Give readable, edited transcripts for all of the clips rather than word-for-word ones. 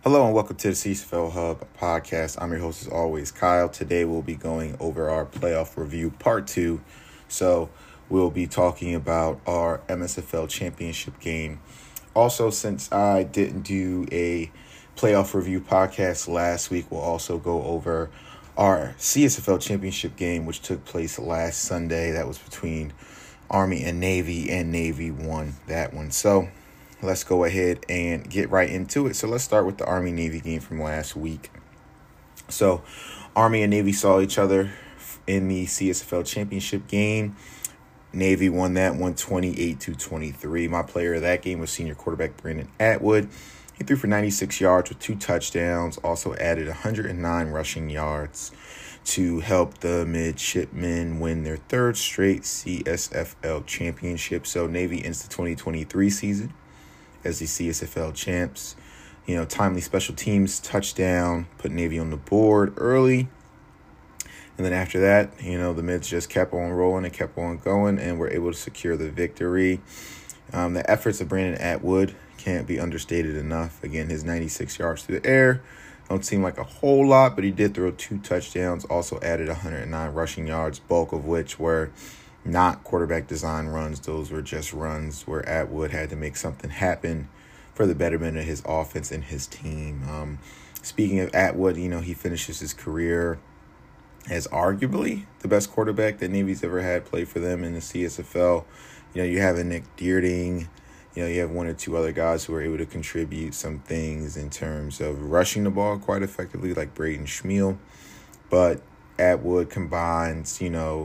Hello and welcome to the CSFL Hub podcast. I'm your host as always, Kyle. Today we'll be going over our playoff review part 2. So we'll be talking about our MSFL championship game. Also, since I didn't do a playoff review podcast last week, we'll also go over our CSFL championship game, which took place last Sunday. That was between Army and Navy won that one. So let's go ahead and get right into it. So let's start with the Army-Navy game from last week. So Army and Navy saw each other in the CSFL championship game. Navy won that one 28-23. My player of that game was senior quarterback Brandon Atwood. He threw for 96 yards with 2 touchdowns, also added 109 rushing yards to help the Midshipmen win their 3rd straight CSFL championship. So Navy ends the 2023 season as the CSFL champs. Timely special teams touchdown put Navy on the board early. And then after that, the Mids just kept on rolling and kept on going and were able to secure the victory. The efforts of Brandon Atwood can't be understated enough. Again, his 96 yards through the air don't seem like a whole lot, but he did throw 2 touchdowns, also added 109 rushing yards, bulk of which were not quarterback design runs. Those were just runs where Atwood had to make something happen for the betterment of his offense and his team. Speaking of Atwood, he finishes his career as arguably the best quarterback that Navy's ever had play for them in the CSFL. You have a Nick Deerding. You have 1 or 2 other guys who are able to contribute some things in terms of rushing the ball quite effectively, like Braden Schmiel. But Atwood combines,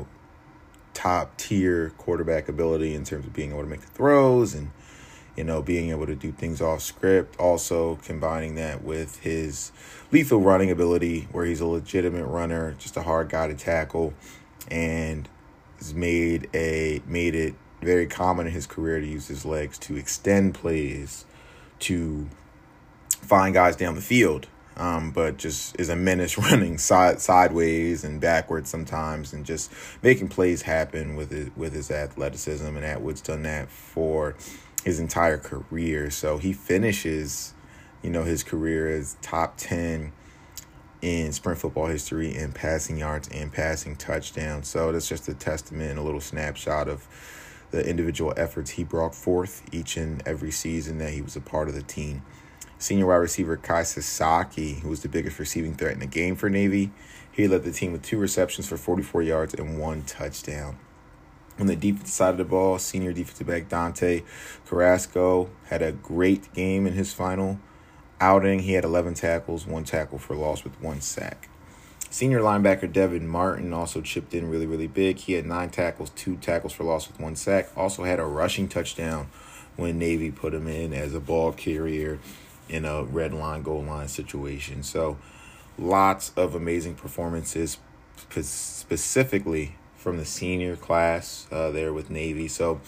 top-tier quarterback ability in terms of being able to make the throws and, being able to do things off script. Also combining that with his lethal running ability where he's a legitimate runner, just a hard guy to tackle, and has made it very common in his career to use his legs to extend plays, to find guys down the field, but just is a menace running sideways and backwards sometimes and just making plays happen with his athleticism. And Atwood's done that for his entire career. So he finishes, his career as top 10 in sprint football history in passing yards and passing touchdowns. So that's just a testament and a little snapshot of the individual efforts he brought forth each and every season that he was a part of the team. Senior wide receiver Kai Sasaki, who was the biggest receiving threat in the game for Navy, he led the team with 2 receptions for 44 yards and 1 touchdown. On the defensive side of the ball, senior defensive back Dante Carrasco had a great game in his final outing. He had 11 tackles, 1 tackle for loss with 1 sack. Senior linebacker Devin Martin also chipped in really, really big. He had 9 tackles, 2 tackles for loss with 1 sack. Also had a rushing touchdown when Navy put him in as a ball carrier in a red line, goal line situation. So lots of amazing performances, specifically from the senior class there with Navy. So,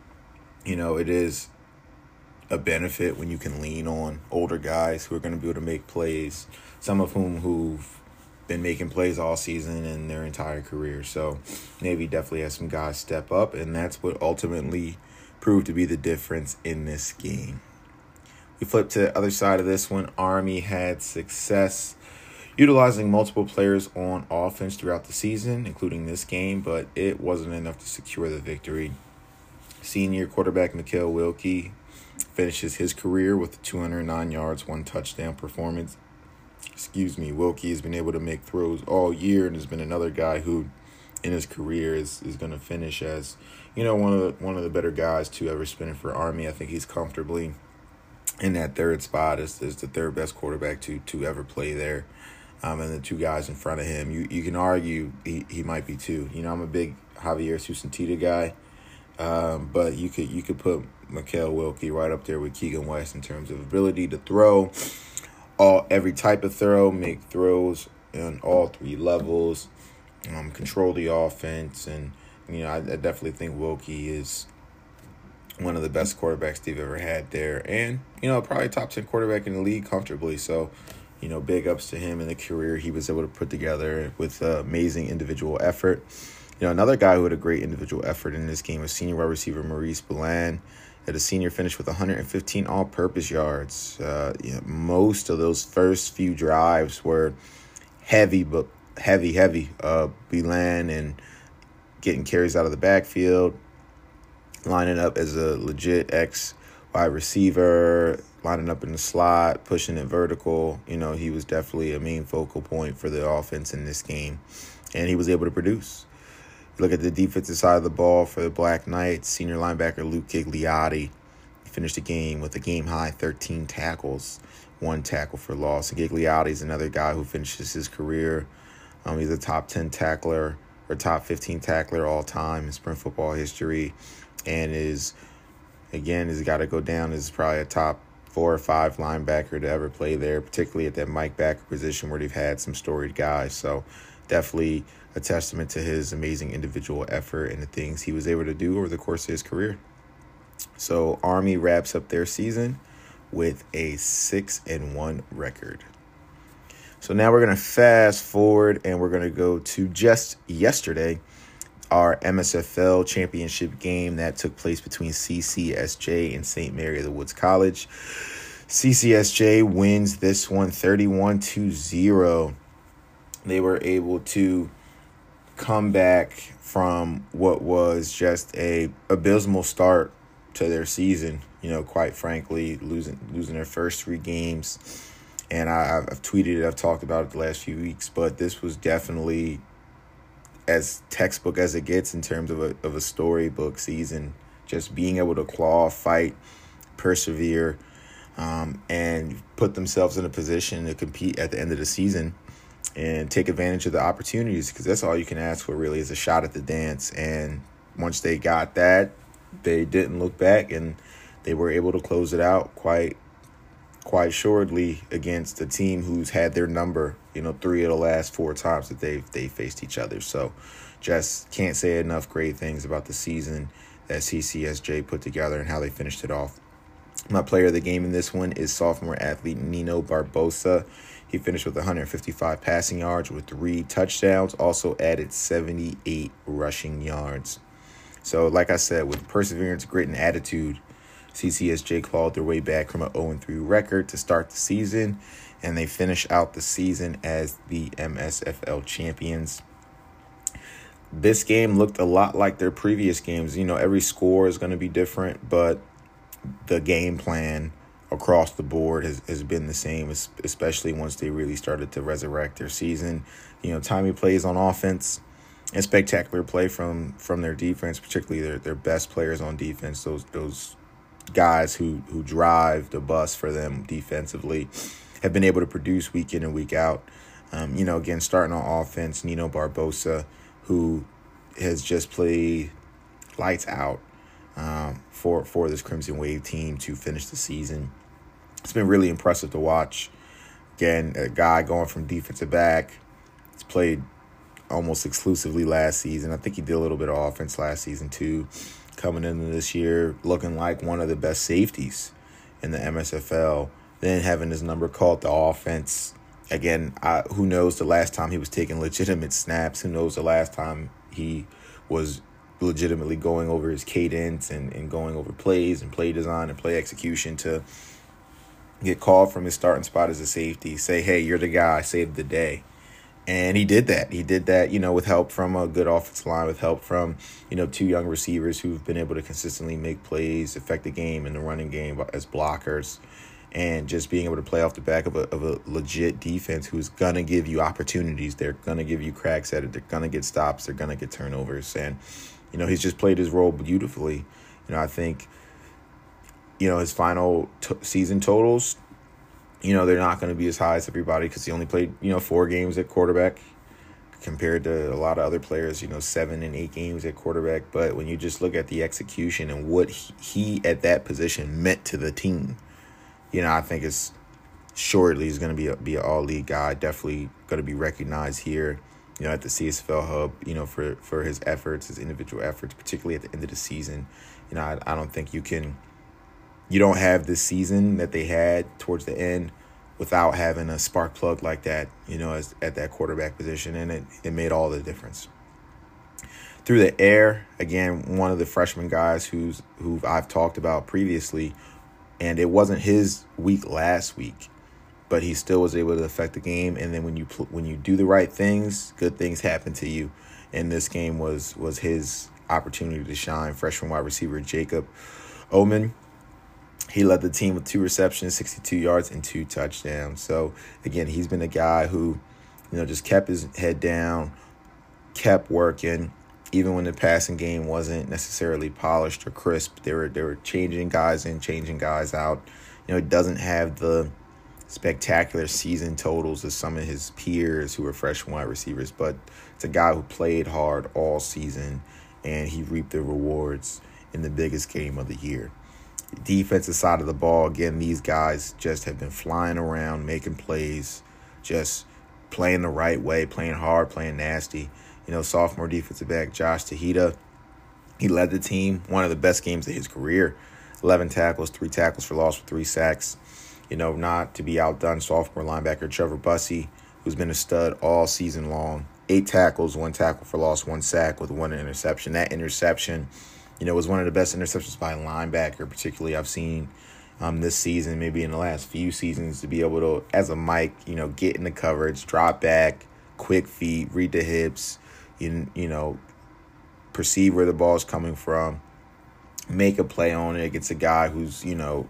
it is a benefit when you can lean on older guys who are going to be able to make plays, some of who've been making plays all season and their entire career. So Navy definitely has some guys step up, and that's what ultimately proved to be the difference in this game. We flip to the other side of this one. Army had success utilizing multiple players on offense throughout the season, including this game, but it wasn't enough to secure the victory. Senior quarterback Mikael Wilkie finishes his career with 209 yards, 1 touchdown performance. Wilkie has been able to make throws all year and has been another guy who in his career is going to finish as, one of the better guys to ever spin it for Army. I think he's comfortably in that 3rd spot as the 3rd best quarterback to ever play there. And the 2 guys in front of him, you can argue he might be 2. I'm a big Javier Susantita guy, but you could put Mikael Wilkie right up there with Keegan West in terms of ability to throw every type of throw, make throws on all 3 levels, control the offense, and I definitely think Wilkie is one of the best quarterbacks they've ever had there, and probably top 10 quarterback in the league comfortably. So big ups to him and the career he was able to put together with amazing individual effort. Another guy who had a great individual effort in this game was senior wide receiver Maurice Balan. that a senior finished with 115 all-purpose yards. Most of those first few drives were heavy. Belan and getting carries out of the backfield, lining up as a legit wide receiver, lining up in the slot, pushing it vertical. He was definitely a main focal point for the offense in this game, and he was able to produce. Look at the defensive side of the ball for the Black Knights. Senior linebacker Luke Gigliotti finished the game with a game-high 13 tackles, 1 tackle for loss. And Gigliotti is another guy who finishes his career. He's a top 10 tackler or top 15 tackler all time in sprint football history, and has got to go down as probably a top 4 or 5 linebacker to ever play there, particularly at that Mike backer position where they've had some storied guys. So definitely a testament to his amazing individual effort and the things he was able to do over the course of his career. So Army wraps up their season with a 6-1 record. So now we're going to fast forward and we're going to go to just yesterday, our MSFL championship game that took place between CCSJ and St. Mary of the Woods College. CCSJ wins this one 31-0. They were able to come back from what was just a abysmal start to their season, quite frankly, losing their first 3 games. And I've tweeted it, I've talked about it the last few weeks, but this was definitely as textbook as it gets in terms of a storybook season. Just being able to claw, fight, persevere, and put themselves in a position to compete at the end of the season and take advantage of the opportunities, because that's all you can ask for really, is a shot at the dance. And once they got that, they didn't look back, and they were able to close it out quite shortly against a team who's had their number, 3 of the last 4 times that they faced each other. So just can't say enough great things about the season that CCSJ put together and how they finished it off. My player of the game in this one is sophomore athlete Nino Barbosa. He finished with 155 passing yards with 3 touchdowns, also added 78 rushing yards. So like I said, with perseverance, grit, and attitude, CCSJ clawed their way back from an 0-3 record to start the season, and they finish out the season as the MSFL champions. This game looked a lot like their previous games. Every score is going to be different, but the game plan across the board has been the same, especially once they really started to resurrect their season. Timely plays on offense and spectacular play from their defense, particularly their best players on defense, those guys who drive the bus for them defensively, have been able to produce week in and week out. Again, starting on offense, Nino Barbosa, who has just played lights out for this Crimson Wave team to finish the season. It's been really impressive to watch. Again, a guy going from defensive back. He's played almost exclusively last season. I think he did a little bit of offense last season too. Coming into this year looking like one of the best safeties in the MSFL. Then having his number called the offense. Again, who knows the last time he was taking legitimate snaps? Who knows the last time he was legitimately going over his cadence and going over plays and play design and play execution to get called from his starting spot as a safety, say, hey, you're the guy, save the day. And he did that. With help from a good offensive line, with help from, 2 young receivers who've been able to consistently make plays, affect the game in the running game as blockers, and just being able to play off the back of a legit defense who's going to give you opportunities. They're going to give you cracks at it. They're going to get stops. They're going to get turnovers. And, he's just played his role beautifully. I think, his final season totals, they're not going to be as high as everybody because he only played, 4 games at quarterback compared to a lot of other players, 7 and 8 games at quarterback. But when you just look at the execution and what he at that position meant to the team, I think it's shortly is going to be an all-league guy, definitely going to be recognized here, at the CSFL Hub, for his efforts, his individual efforts, particularly at the end of the season. I don't think you don't have this season that they had towards the end without having a spark plug like that, as at that quarterback position, and it made all the difference. Through the air, again, one of the freshman guys who I've talked about previously, and it wasn't his week last week, but he still was able to affect the game. And then when you do the right things, good things happen to you. And this game was his opportunity to shine. Freshman wide receiver Jacob Oman, he led the team with 2 receptions, 62 yards, and 2 touchdowns. So, again, he's been a guy who, just kept his head down, kept working, even when the passing game wasn't necessarily polished or crisp. They were changing guys in, changing guys out. It doesn't have the spectacular season totals as some of his peers who are freshman wide receivers, but it's a guy who played hard all season, and he reaped the rewards in the biggest game of the year. Defensive side of the ball, again, these guys just have been flying around, making plays, just playing the right way, playing hard, playing nasty. Sophomore defensive back Josh Tahita, he led the team, one of the best games of his career. 11 tackles, 3 tackles for loss with 3 sacks. Not to be outdone, sophomore linebacker Trevor Bussey, who's been a stud all season long. 8 tackles, 1 tackle for loss, 1 sack with 1 interception. That interception, was one of the best interceptions by a linebacker, particularly I've seen this season, maybe in the last few seasons, to be able to, as a Mike, get in the coverage, drop back, quick feet, read the hips, perceive where the ball is coming from, make a play on it against a guy who's,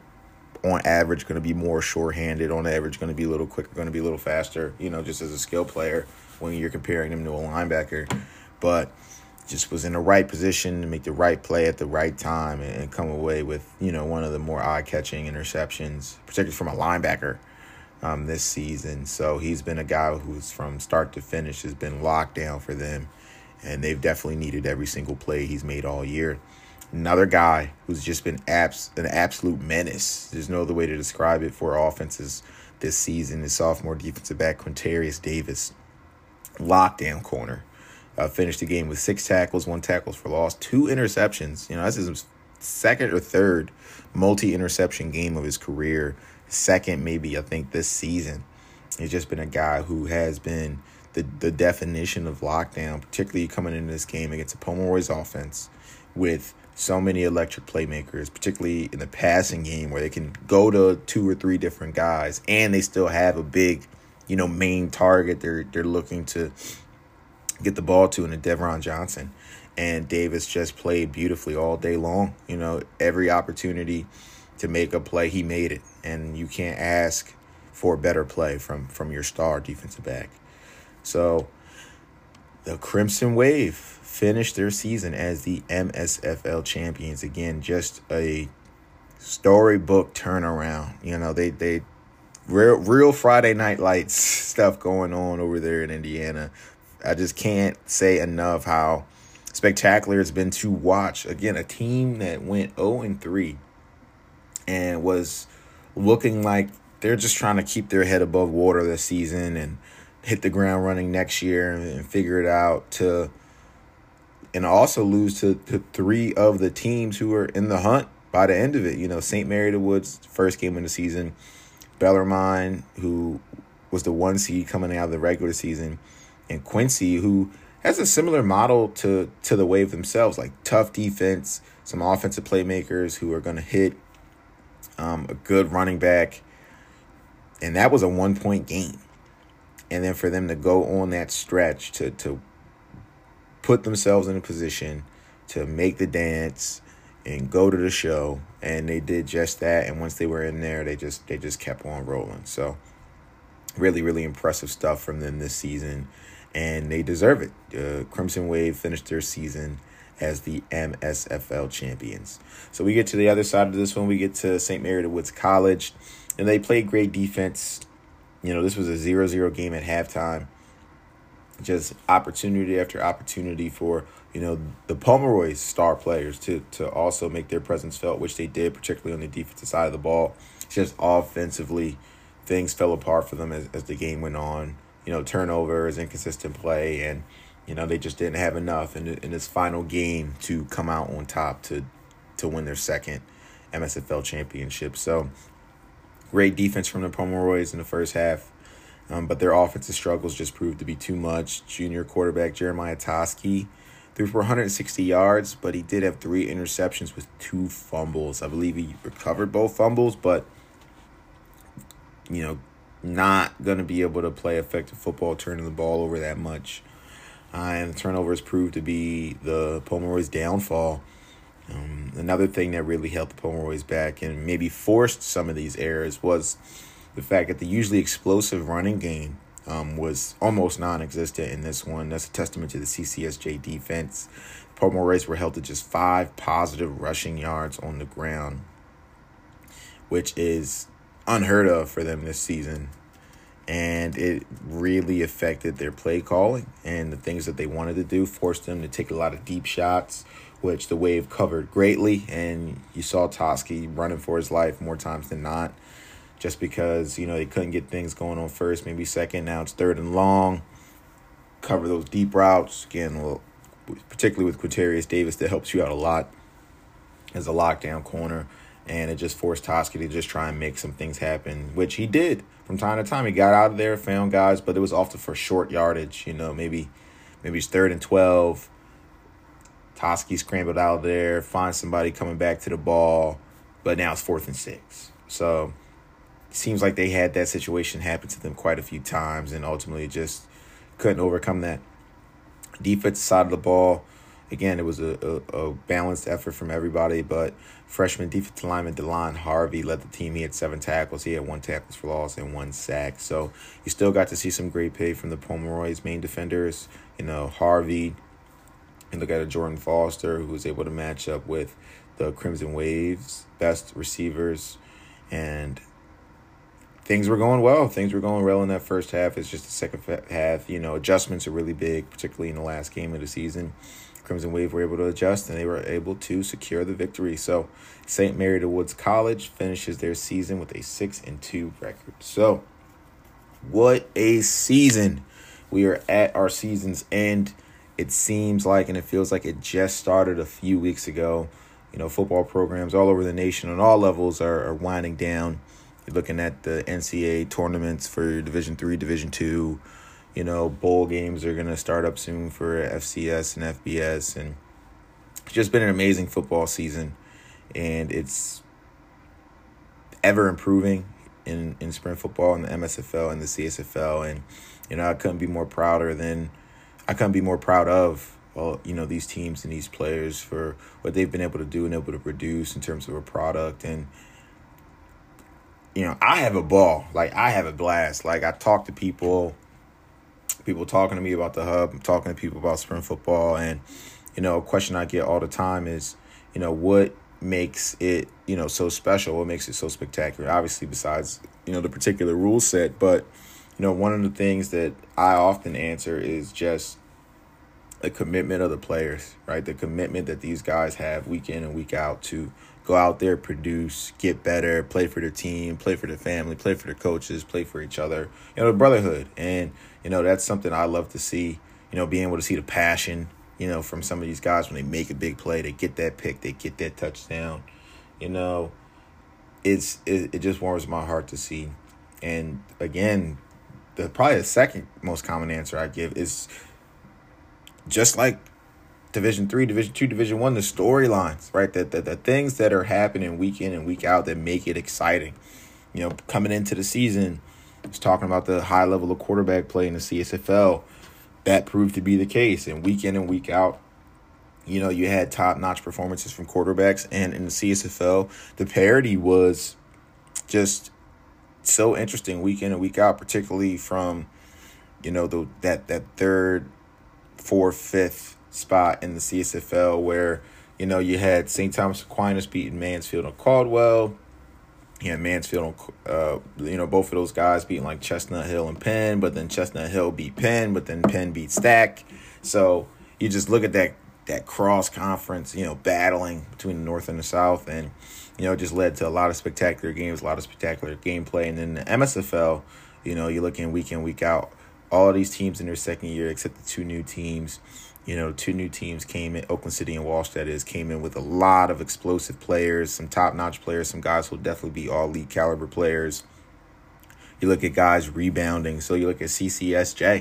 on average going to be more sure-handed, on average going to be a little quicker, going to be a little faster, just as a skill player when you're comparing him to a linebacker. But just was in the right position to make the right play at the right time and come away with, one of the more eye-catching interceptions, particularly from a linebacker this season. So he's been a guy who's from start to finish has been locked down for them, and they've definitely needed every single play he's made all year. Another guy who's just been an absolute menace. There's no other way to describe it for offenses this season is sophomore defensive back Quintarius Davis, lockdown corner. Finished the game with 6 tackles, 1 tackles for loss, 2 interceptions. This is his second or third multi-interception game of his career. Second, maybe, I think, this season. He's just been a guy who has been the definition of lockdown, particularly coming into this game against the Pomeroy's offense with so many electric playmakers, particularly in the passing game where they can go to 2 or 3 different guys and they still have a big, main target they're looking to get the ball to in a Devron Johnson. And Davis just played beautifully all day long. Every opportunity to make a play, he made it. And you can't ask for a better play from your star defensive back. So the Crimson Wave finished their season as the MSFL champions. Again, just a storybook turnaround. They real Friday Night Lights stuff going on over there in Indiana. I just can't say enough how spectacular it's been to watch. Again, a team that went 0-3 and was looking like they're just trying to keep their head above water this season and hit the ground running next year and figure it out and also lose to 3 of the teams who are in the hunt by the end of it. St. Mary of the Woods, first game of the season, Bellarmine, who was the 1 seed coming out of the regular season, and Quincy, who has a similar model to the Wave themselves, like tough defense, some offensive playmakers who are going to hit, a good running back. And that was a 1-point game. And then for them to go on that stretch to put themselves in a position to make the dance and go to the show, and they did just that. And once they were in there, they just kept on rolling. So really, really impressive stuff from them this season, and they deserve it. Crimson Wave finished their season as the MSFL champions. So we get to the other side of this one. We get to St. Mary of the Woods College, and they played great defense. This was a 0-0 game at halftime. Just opportunity after opportunity for, the Pomeroy's star players to also make their presence felt, which they did, particularly on the defensive side of the ball. Just offensively, things fell apart for them as the game went on. Turnovers, inconsistent play, and, they just didn't have enough in this final game to come out on top to win their second MSFL championship. So great defense from the Pomeroys in the first half, but their offensive struggles just proved to be too much. Junior quarterback Jeremiah Toski threw for 160 yards, but he did have 3 interceptions with 2 fumbles. I believe he recovered both fumbles, but, not going to be able to play effective football, turning the ball over that much. And the turnovers proved to be the Pomeroy's downfall. Another thing that really held the Pomeroys back and maybe forced some of these errors was the fact that the usually explosive running game was almost non-existent in this one. That's a testament to the CCSJ defense. The Pomeroys were held to just 5 positive rushing yards on the ground, which is unheard of for them this season. And it really affected their play calling and the things that they wanted to do, forced them to take a lot of deep shots, which the Wave covered greatly. And you saw Toski running for his life more times than not, just because, they couldn't get things going on first, maybe second. Now it's 3rd and long. Cover those deep routes. Again, particularly with Quintarius Davis, that helps you out a lot as a lockdown corner. And it just forced Toski to just try and make some things happen, which he did from time to time. He got out of there, found guys, but it was often for short yardage. Maybe it's 3rd and 12. Toski scrambled out of there, find somebody coming back to the ball, but now it's 4th and 6. So it seems like they had that situation happen to them quite a few times, and ultimately just couldn't overcome that. Defensive side of the ball, again, it was a balanced effort from everybody, but freshman defensive lineman DeLon Harvey led the team. He had 7 tackles. He had 1 tackles for loss and 1 sack. So you still got to see some great play from the Pomeroy's main defenders. Harvey, and look at a Jordan Foster, who was able to match up with the Crimson Wave's best receivers. And things were going well. Things were going well in that first half. It's just the second half. Adjustments are really big, particularly in the last game of the season. Crimson Wave were able to adjust, and they were able to secure the victory. So St. Mary de Woods College finishes their season with a 6-2 record. So what a season. We are at our season's end. It seems like, and it feels like it just started a few weeks ago. Football programs all over the nation on all levels are winding down. You're looking at the NCAA tournaments for Division III, Division II. Bowl games are going to start up soon for FCS and FBS. And it's just been an amazing football season. And it's ever improving in spring football in the MSFL and the CSFL. And, I couldn't be more proud of these teams and these players for what they've been able to do and able to produce in terms of a product. And, I have a ball. I have a blast. I talk to people talking to me about the Hub. I'm talking to people about spring football. And, a question I get all the time is, what makes it, so special? What makes it so spectacular? Obviously, besides, the particular rule set. But, one of the things that I often answer is just the commitment of the players, right? The commitment that these guys have week in and week out to go out there, produce, get better, play for their team, play for their family, play for their coaches, play for each other, the brotherhood. And, that's something I love to see, being able to see the passion, from some of these guys when they make a big play, they get that pick, they get that touchdown, it just warms my heart to see. And again, probably the second most common answer I give is just like Division III, Division II, Division I, the storylines, right? The things that are happening week in and week out that make it exciting. Coming into the season, I was talking about the high level of quarterback play in the CSFL. That proved to be the case. And week in and week out, you had top-notch performances from quarterbacks. And in the CSFL, the parity was just so interesting week in and week out, particularly from, that third, fourth, fifth spot in the CSFL where, you had St. Thomas Aquinas beating Mansfield and Caldwell. You had Mansfield, both of those guys beating like Chestnut Hill and Penn, but then Chestnut Hill beat Penn, but then Penn beat Stack. So you just look at that cross-conference, battling between the North and the South, and, it just led to a lot of spectacular games, a lot of spectacular gameplay. And then the MSFL, you're looking week in, week out, all of these teams in their second year except the 2 new teams. 2 new teams came in, Oakland City and Walsh, that is, came in with a lot of explosive players, some top-notch players, some guys who will definitely be all-league caliber players. You look at guys rebounding. So you look at CCSJ,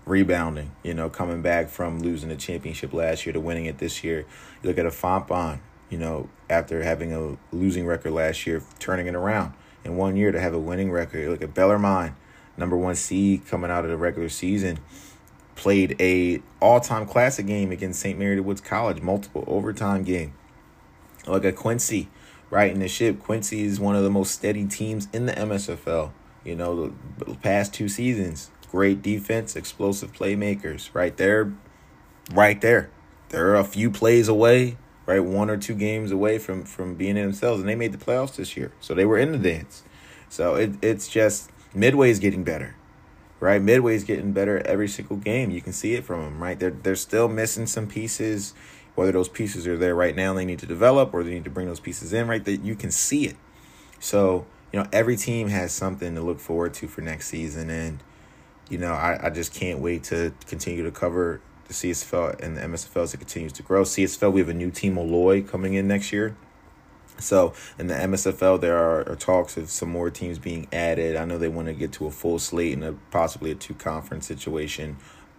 rebounding, coming back from losing the championship last year to winning it this year. You look at a Fontbonne, after having a losing record last year, turning it around in 1 year to have a winning record. You look at Bellarmine, number 1 seed coming out of the regular season, played a all-time classic game against St. Mary of the Woods College, multiple overtime game. Look at Quincy, riding the ship. Quincy is one of the most steady teams in the MSFL. The past 2 seasons, great defense, explosive playmakers, right there. They're a few plays away, right, 1 or 2 games away from being in themselves, and they made the playoffs this year, so they were in the dance. So it's just Midway's getting better. Right, Midway's getting better every single game. You can see it from them, right? They're still missing some pieces. Whether those pieces are there right now, they need to develop, or they need to bring those pieces in, right? That you can see it. So, every team has something to look forward to for next season, and I just can't wait to continue to cover the CSFL and the MSFL as it continues to grow. CSFL, we have a new team, Molloy, coming in next year. So in the MSFL, there are talks of some more teams being added. I know they want to get to a full slate and possibly a full two-conference situation,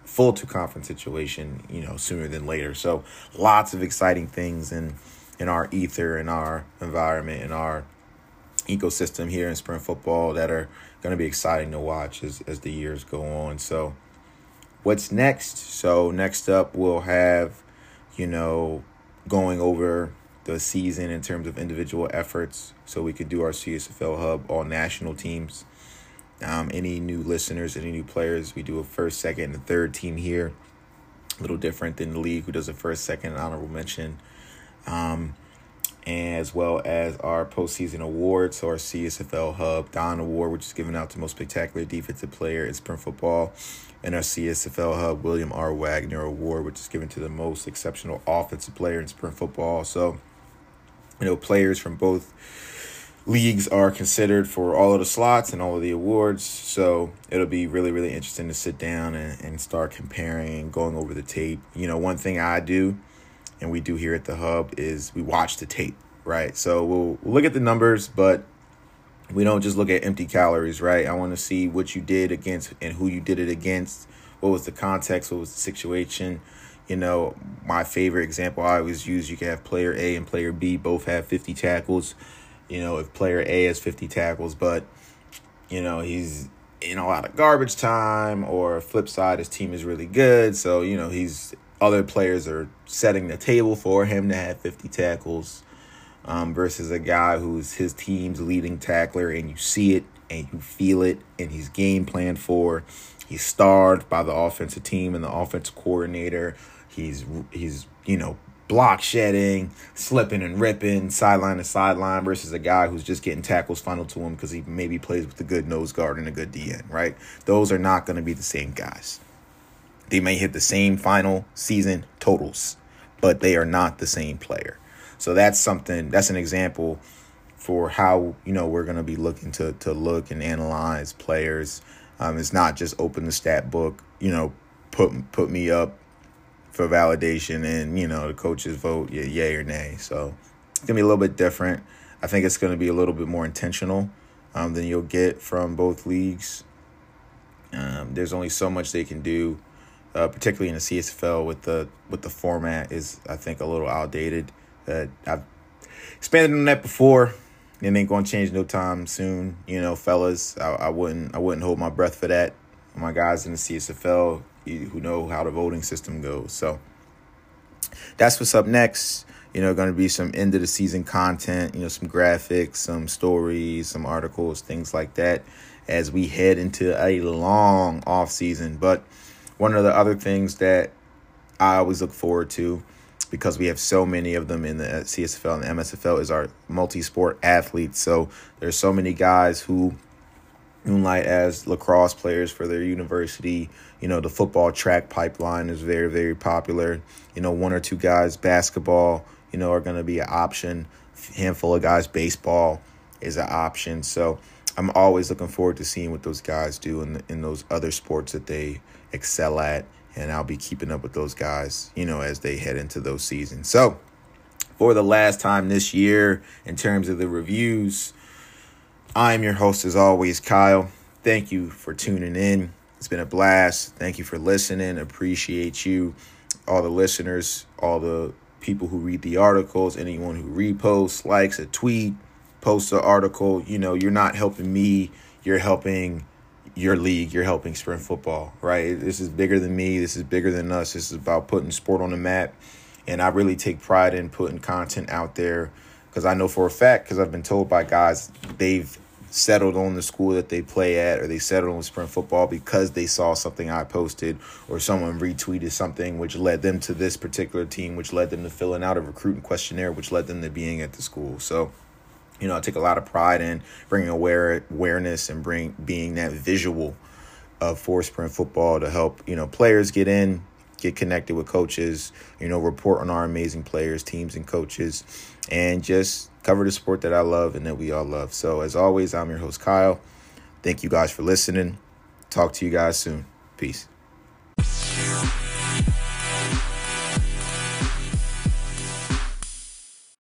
sooner than later. So lots of exciting things in our ether, in our environment, in our ecosystem here in spring football that are going to be exciting to watch as the years go on. So what's next? So next up, we'll have, going over the season in terms of individual efforts, so we could do our CSFL Hub all national teams. Any new listeners, any new players, we do a first, second, and third team here. A little different than the league, who does a first, second, and honorable mention. As well as our postseason awards, so our CSFL Hub Don Award, which is given out to most spectacular defensive player in spring football, and our CSFL Hub William R. Wagner Award, which is given to the most exceptional offensive player in spring football. So, players from both leagues are considered for all of the slots and all of the awards. So it'll be really, really interesting to sit down and start comparing and going over the tape. One thing I do and we do here at the Hub is we watch the tape, right? So we'll look at the numbers, but we don't just look at empty calories, right? I want to see what you did against and who you did it against. What was the context? What was the situation? My favorite example I always use, you can have player A and player B both have 50 tackles. If player A has 50 tackles, but, he's in a lot of garbage time, or flip side, his team is really good. So, other players are setting the table for him to have 50 tackles versus a guy who's his team's leading tackler, and you see it and you feel it, and he's game planned for. He's starved by the offensive team and the offensive coordinator. He's block shedding, slipping and ripping, sideline to sideline, versus a guy who's just getting tackles funneled to him because he maybe plays with a good nose guard and a good DN, right? Those are not going to be the same guys. They may hit the same final season totals, but they are not the same player. So that's an example for how, we're going to be looking to look and analyze players. It's not just open the stat book, put me up for validation and, the coaches vote yay or nay. So it's going to be a little bit different. I think it's going to be a little bit more intentional than you'll get from both leagues. There's only so much they can do, particularly in the CSFL with the format is, I think, a little outdated. I've expanded on that before. It ain't going to change no time soon, fellas. I wouldn't hold my breath for that. My guys in the CSFL who know how the voting system goes. So that's what's up next. Going to be some end of the season content, some graphics, some stories, some articles, things like that as we head into a long off season. But one of the other things that I always look forward to, because we have so many of them in the CSFL and the MSFL, is our multi-sport athletes. So there's so many guys who moonlight as lacrosse players for their university. The football track pipeline is very, very popular. 1 or 2 guys, basketball, are going to be an option. Handful of guys, baseball is an option. So I'm always looking forward to seeing what those guys do in those other sports that they excel at. And I'll be keeping up with those guys, as they head into those seasons. So for the last time this year, in terms of the reviews, I'm your host, as always, Kyle. Thank you for tuning in. It's been a blast. Thank you for listening. Appreciate you, all the listeners, all the people who read the articles, anyone who reposts, likes a tweet, posts an article. You're not helping me. You're helping your league. You're helping Sprint Football, right? This is bigger than me. This is bigger than us. This is about putting sport on the map. And I really take pride in putting content out there because I know for a fact, because I've been told by guys, they've settled on the school that they play at, or they settled on Sprint Football because they saw something I posted or someone retweeted something which led them to this particular team, which led them to filling out a recruiting questionnaire, which led them to being at the school. So, I take a lot of pride in bringing awareness and being that visual for Sprint Football to help, players get connected with coaches, report on our amazing players, teams, and coaches, and just cover the sport that I love and that we all love. So as always, I'm your host, Kyle. Thank you guys for listening. Talk to you guys soon. Peace.